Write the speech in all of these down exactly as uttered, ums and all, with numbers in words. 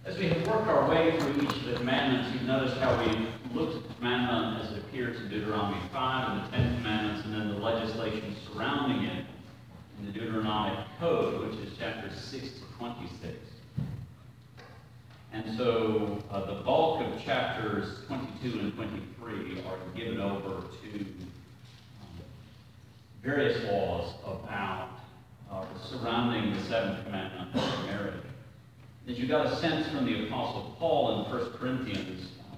As we have worked our way through each of the commandments, you've noticed how we looked at the commandment as it appears in Deuteronomy five and the Ten Commandments, and then the legislation surrounding it in the Deuteronomic Code, which is chapters six to twenty-six. And so uh, the bulk of chapters twenty-two and twenty-three are given over to um, various laws about uh, surrounding the seventh commandment of marriage. As you got a sense from the Apostle Paul in First Corinthians, um,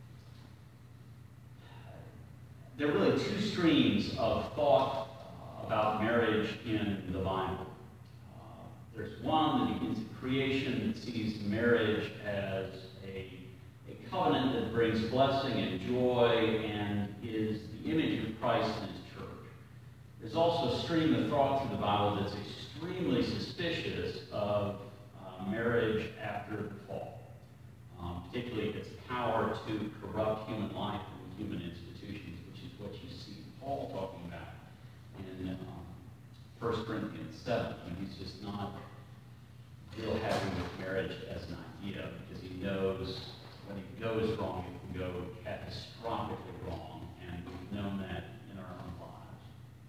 there are really two streams of thought uh, about marriage in the Bible. Uh, there's one that begins at creation that sees marriage as a, a covenant that brings blessing and joy and is the image of Christ and his church. There's also a stream of thought through the Bible that's extremely suspicious of marriage after the fall, um, particularly its power to corrupt human life and human institutions, which is what you see Paul talking about in um, First Corinthians seven, when he's just not real happy with marriage as an idea, because he knows when it goes wrong, it can go catastrophically wrong, and we've known that in our own lives.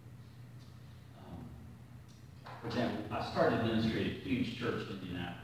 Um, for example, I started ministry at a huge church in Indianapolis.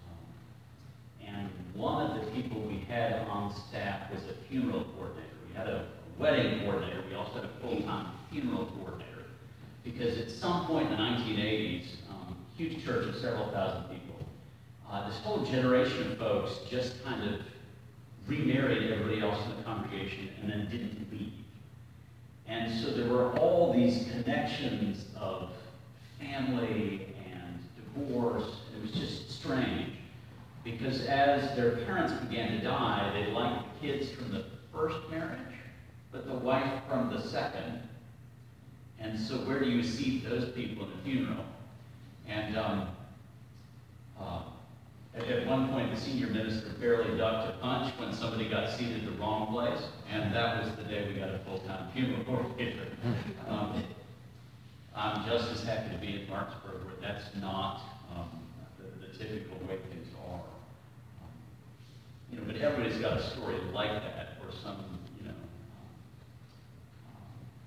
And one of the people we had on staff was a funeral coordinator. We had a wedding coordinator. We also had a full-time funeral coordinator. Because at some point in the nineteen eighties, um, huge church of several thousand people, uh, this whole generation of folks just kind of remarried everybody else in the congregation and then didn't leave. And so there were all these connections of family and divorce. It was just strange. Because as their parents began to die, they liked the kids from the first marriage, but the wife from the second. And so where do you seat those people in a funeral? And um, uh, at, at one point, the senior minister barely ducked a punch when somebody got seated the wrong place, and that was the day we got a full-time funeral coordinator. Um, I'm just as happy to be in Martinsburg, where that's not um, the, the typical way things are. You know, but everybody's got a story like that, or some, you know. Um,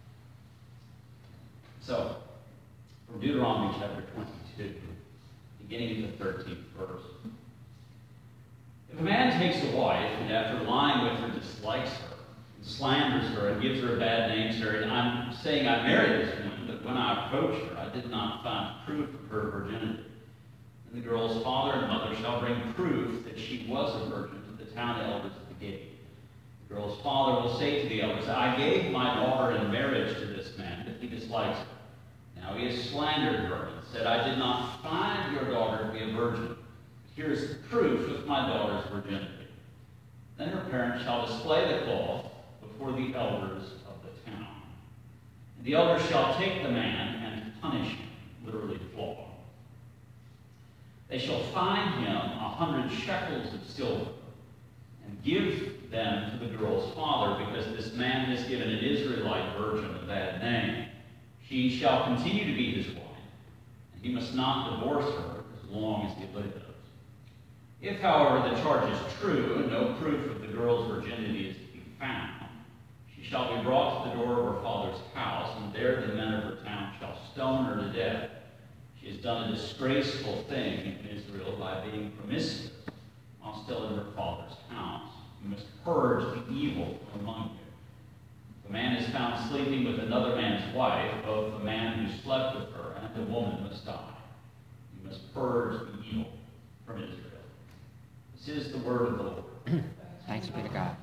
so, from Deuteronomy chapter twenty-two, beginning at the thirteenth verse. If a man takes a wife, and after lying with her dislikes her, and slanders her, and gives her a bad name, sir, and I'm saying I married this woman, but when I approached her, I did not find proof of her virginity. And the girl's father and mother shall bring proof that she was a virgin to the town elders at the gate. The girl's father will say to the elders, I gave my daughter in marriage to this man, but he dislikes her. Now he has slandered her and said, I did not find your daughter to be a virgin. Here is the proof of my daughter's virginity. Then her parents shall display the cloth before the elders of the town. And the elders shall take the man and punish him, literally flog. They shall fine him a hundred shekels of silver and give them to the girl's father, because this man has given an Israelite virgin a bad name. She shall continue to be his wife, and he must not divorce her as long as he lives. If, however, the charge is true, and no proof of the girl's virginity is to be found, she shall be brought to the door of her father's house, and there the men of her town shall stone her to death. She has done a disgraceful thing in Israel by being promiscuous while still in her father's house. You must purge the evil from among you. If a man is found sleeping with another man's wife, both the man who slept with her and the woman must die. You must purge the evil from Israel. This is the word of the Lord. Thanks be to God.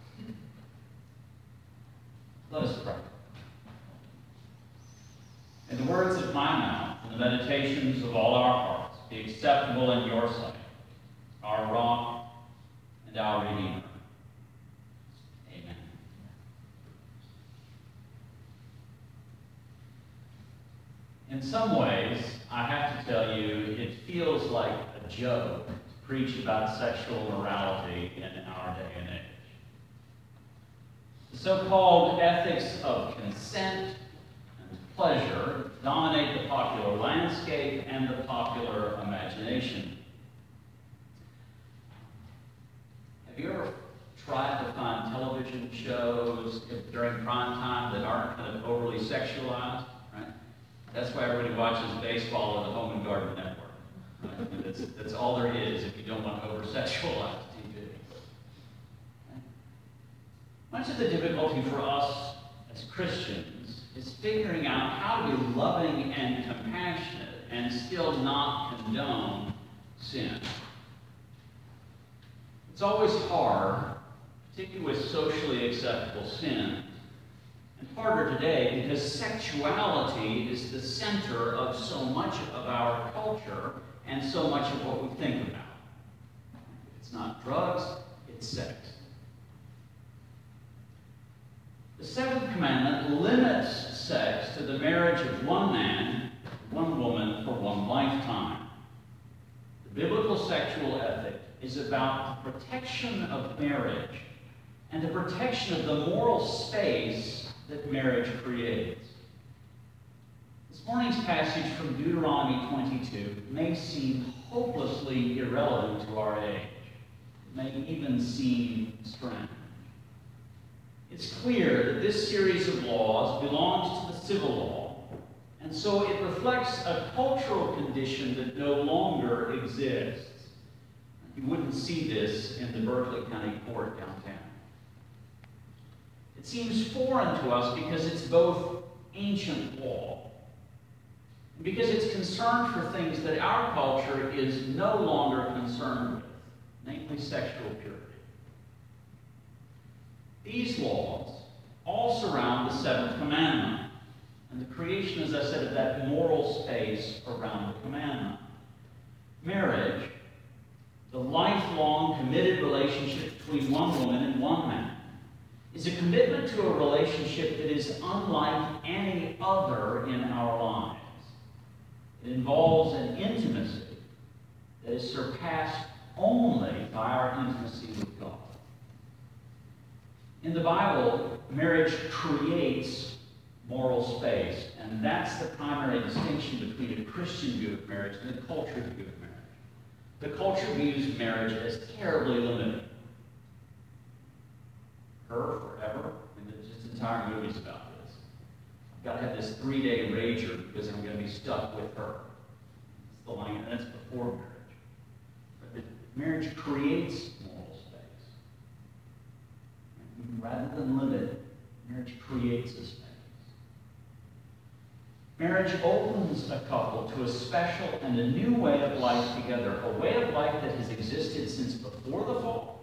Let us pray. And the words of my mouth and the meditations of all our hearts be acceptable in your sight, our rock and our Redeemer. Amen. In some ways, I have to tell you, it feels like a joke to preach about sexual morality in our day and age. The so-called ethics of consent and pleasure dominate the popular landscape and the popular imagination. during prime time that aren't kind of overly sexualized, right? That's why everybody watches baseball on the Home and Garden Network. Right? That's, that's all there is if you don't want to over-sexualize T V. Right? Much of the difficulty for us as Christians is figuring out how to be loving and compassionate and still not condone sin. It's always hard, particularly with socially acceptable sins, and harder today because sexuality is the center of so much of our culture and so much of what we think about. If it's not drugs, it's sex. The seventh commandment limits sex to the marriage of one man, one woman for one lifetime. The biblical sexual ethic is about the protection of marriage and the protection of the moral space that marriage creates. This morning's passage from Deuteronomy twenty-two may seem hopelessly irrelevant to our age. It may even seem strange. It's clear that this series of laws belongs to the civil law, and so it reflects a cultural condition that no longer exists. You wouldn't see this in the Berkeley County Court downtown. It seems foreign to us because it's both ancient law and because it's concerned for things that our culture is no longer concerned with, namely sexual purity. These laws all surround the seventh commandment and the creation, as I said, of that moral space around the commandment. Marriage, the lifelong committed relationship between one woman and one man, is a commitment to a relationship that is unlike any other in our lives. It involves an intimacy that is surpassed only by our intimacy with God. In the Bible, marriage creates moral space, and that's the primary distinction between a Christian view of marriage and the culture view of marriage. The culture views marriage as terribly limited. Her forever. I mean, there's just entire movies about this. I've got to have this three-day rager because I'm going to be stuck with her. It's the line, and that's before marriage. But the marriage creates moral space. And rather than limit, marriage creates a space. Marriage opens a couple to a special and a new way of life together, a way of life that has existed since before the fall.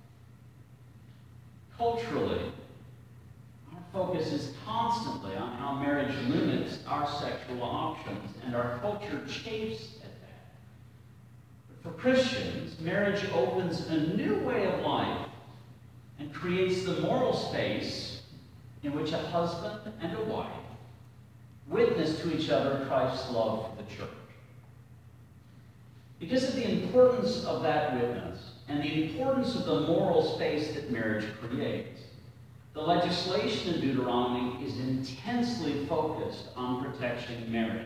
Culturally, our focus is constantly on how marriage limits our sexual options, and our culture chafes at that. But for Christians, marriage opens a new way of life and creates the moral space in which a husband and a wife witness to each other Christ's love for the church. Because of the importance of that witness and the importance of the moral space that marriage creates, the legislation in Deuteronomy is intensely focused on protecting marriage.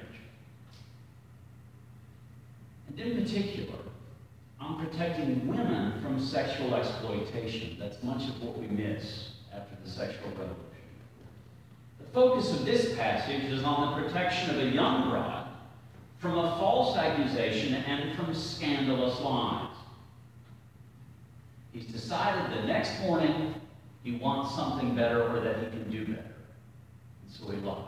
And in particular, on protecting women from sexual exploitation. That's much of what we miss after the sexual revolution. The focus of this passage is on the protection of a young bride from a false accusation and from scandalous lies. He's decided the next morning he wants something better or that he can do better. And so he lies.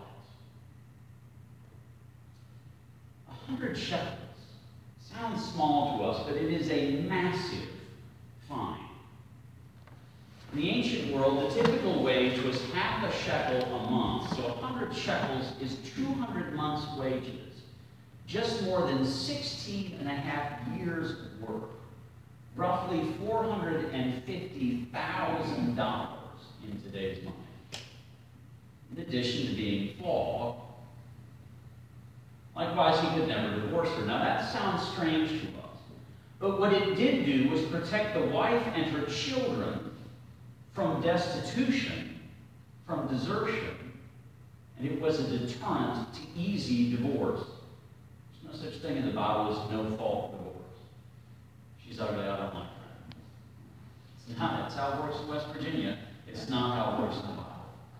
A hundred shekels sounds small to us, but it is a massive fine. In the ancient world, the typical wage was half a shekel a month, so a hundred shekels is two hundred months' wages, just more than sixteen and a half years' work, roughly four hundred fifty thousand dollars in today's money. In addition to being flogged, likewise, he could never divorce her. Now, that sounds strange to us, but what it did do was protect the wife and her children from destitution, from desertion, and it was a deterrent to easy divorce. There's no such thing in the Bible as no-fault divorce. She's ugly, I don't like her. It's not. It's how it works in West Virginia. It's not how it works in the Bible.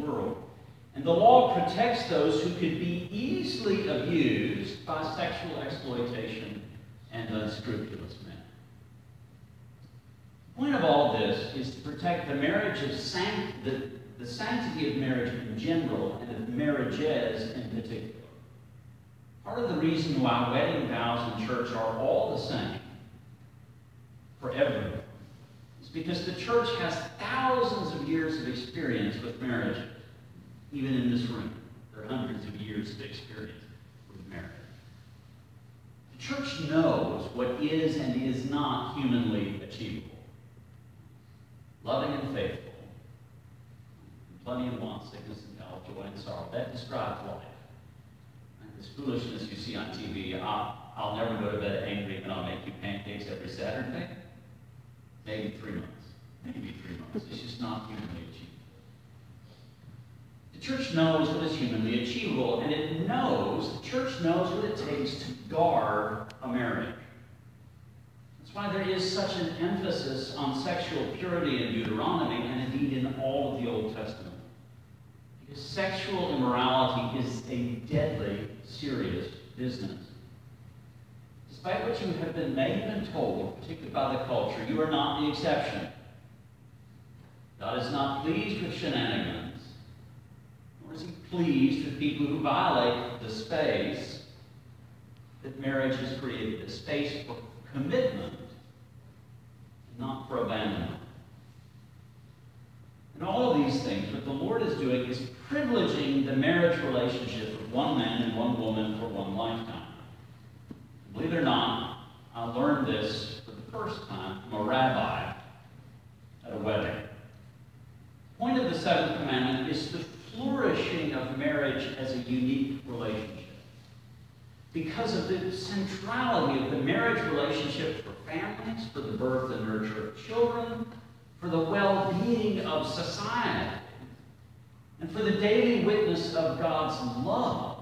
world. And the law protects those who could be easily abused by sexual exploitation and unscrupulous men. The point of all this is to protect the marriage of sanct- the, the sanctity of marriage in general and of marriages in particular. Part of the reason why wedding vows in church are all the same for everyone is because the church has thousands of years of experience with marriage. Even in this room, there are hundreds of years of experience with marriage. The church knows what is and is not humanly achievable. Loving and faithful, and plenty of want, sickness, and health, joy and sorrow. That describes life. And this foolishness you see on T V, I'll, I'll never go to bed angry and I'll make you pancakes every Saturday. Maybe three months. Maybe three months. It's just not humanly achievable. The church knows what is humanly achievable, and it knows, the church knows what it takes to guard a marriage. That's why there is such an emphasis on sexual purity in Deuteronomy, and indeed in all of the Old Testament. Because sexual immorality is a deadly, serious business. Despite what you have been made and told, particularly by the culture, you are not the exception. God is not pleased with shenanigans. Is he pleased with people who violate the space that marriage has created, the space for commitment, not for abandonment? And all of these things, what the Lord is doing is privileging the marriage relationship of one man and one woman for one lifetime. Believe it or not, I learned this for the first time from a rabbi at a wedding. The point of the seventh commandment is the flourishing of marriage as a unique relationship. Because of the centrality of the marriage relationship for families, for the birth and nurture of children, for the well-being of society, and for the daily witness of God's love.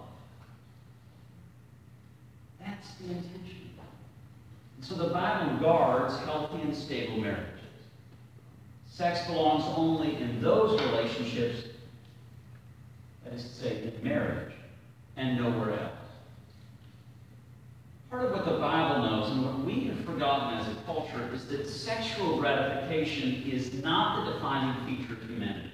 That's the intention. And so the Bible guards healthy and stable marriages. Sex belongs only in those relationships, that is to say, in marriage, and nowhere else. Part of what the Bible knows, and what we have forgotten as a culture, is that sexual gratification is not the defining feature of humanity.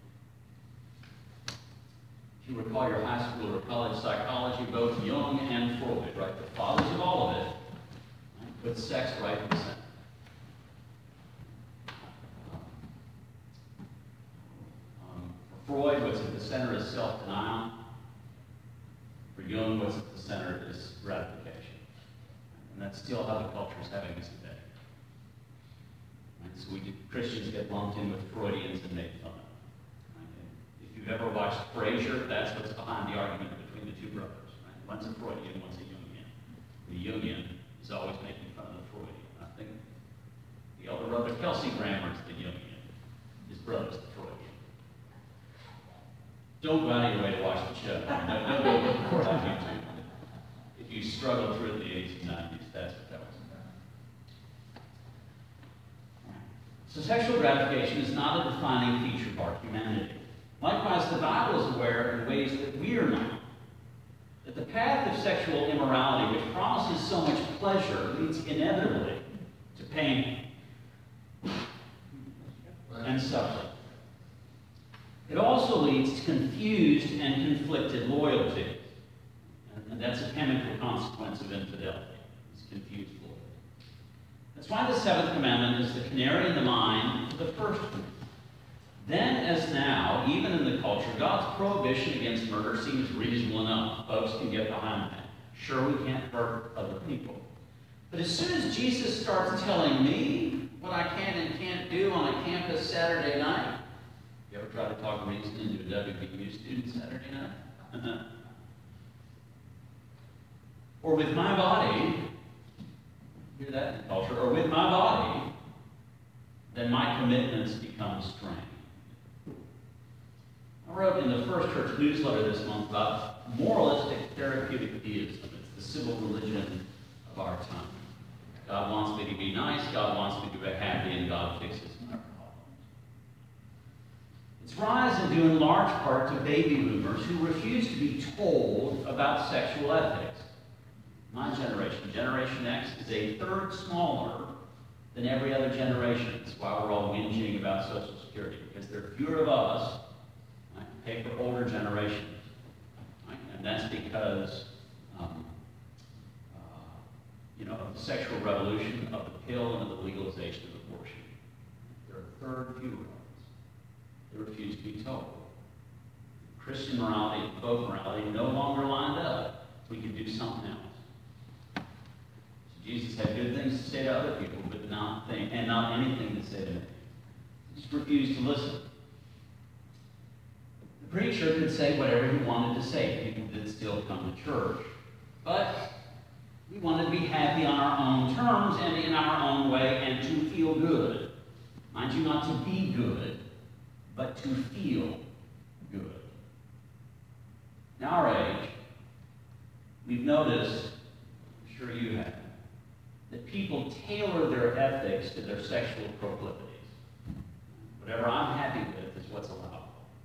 If you recall your high school or college psychology, both Jung and Freud, right, the fathers of all of it, right, put sex right in the center. Freud, what's at the center is self-denial. For Jung, what's at the center is gratification. And that's still how the culture is having us today. Right? So we Christians get lumped in with Freudians and made fun of. Right? If you've ever watched Frasier, that's what's behind the argument between the two brothers. Right? One's a Freudian, one's a Jungian. The Jungian is always making fun of the Freudian. I think the elder brother Kelsey Grammer is the Jungian. His brother's the Freudian. Don't go out of your way to watch the show. No, no, no, of course on YouTube. If you struggled through it in the eighties and nineties, that's what that was about. So sexual gratification is not a defining feature of our humanity. Likewise, the Bible is aware in ways that we are not. That the path of sexual immorality, which promises so much pleasure, leads inevitably to pain and suffering. It also leads to confused and conflicted loyalty. And that's a chemical consequence of infidelity. It's confused loyalty. That's why the seventh commandment is the canary in the mine for the first one. Then as now, even in the culture, God's prohibition against murder seems reasonable enough. Folks can get behind that. Sure, we can't hurt other people. But as soon as Jesus starts telling me what I can and can't do on a campus Saturday night, you ever try to talk reason into a W B U student Saturday night? Or with my body, hear that in the culture, or with my body, then my commitments become strained. I wrote in the First Church newsletter this month about moralistic therapeutic theism. It's the civil religion of our time. God wants me to be nice, God wants me to be happy, and God fixes my problems. It's Its rise is due in large part to baby boomers who refuse to be told about sexual ethics. My generation, Generation X, is a third smaller than every other generation. That's why we're all whinging about Social Security, because there are fewer of us, right, to pay for older generations. Right? And that's because, um, uh, you know, of the sexual revolution, of the pill, and of the legalization of abortion. There are a third fewer of us. They refuse to be told. Christian morality and folk morality no longer lined up. We could do something else. So Jesus had good things to say to other people, but not thing, and not anything to say to me. He just refused to listen. The preacher could say whatever he wanted to say. People did still come to church. But we wanted to be happy on our own terms and in our own way and to feel good. Mind you, not to be good, but to feel good. In our age, we've noticed, I'm sure you have, that people tailor their ethics to their sexual proclivities. Whatever I'm happy with is what's allowed.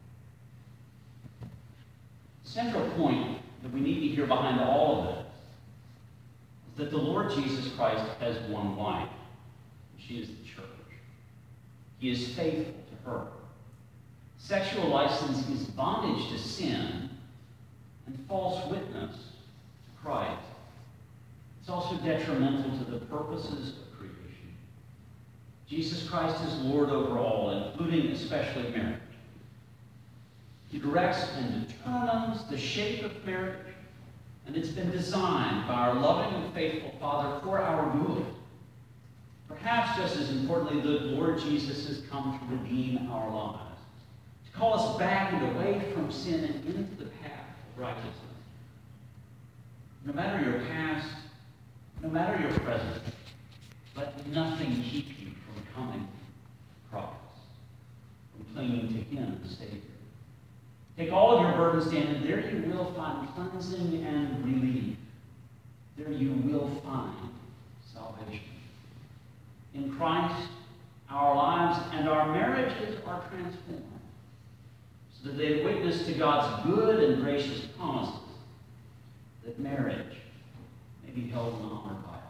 The central point that we need to hear behind all of this is that the Lord Jesus Christ has one wife, and she is the church. He is faithful to her. Sexual license is bondage to sin and false witness to Christ. It's also detrimental to the purposes of creation. Jesus Christ is Lord over all, including especially marriage. He directs and determines the shape of marriage, and it's been designed by our loving and faithful Father for our good. Perhaps just as importantly, the Lord Jesus has come to redeem our lives, to call us back and away from sin and into the path of righteousness. No matter your past, no matter your present, let nothing keep you from coming to Christ, from clinging to Him as Savior. Take all of your burdens down, and there you will find cleansing and relief. There you will find salvation. In Christ, our lives and our marriages are transformed, so that they witness to God's good and gracious promises that marriage may be held in honor by all.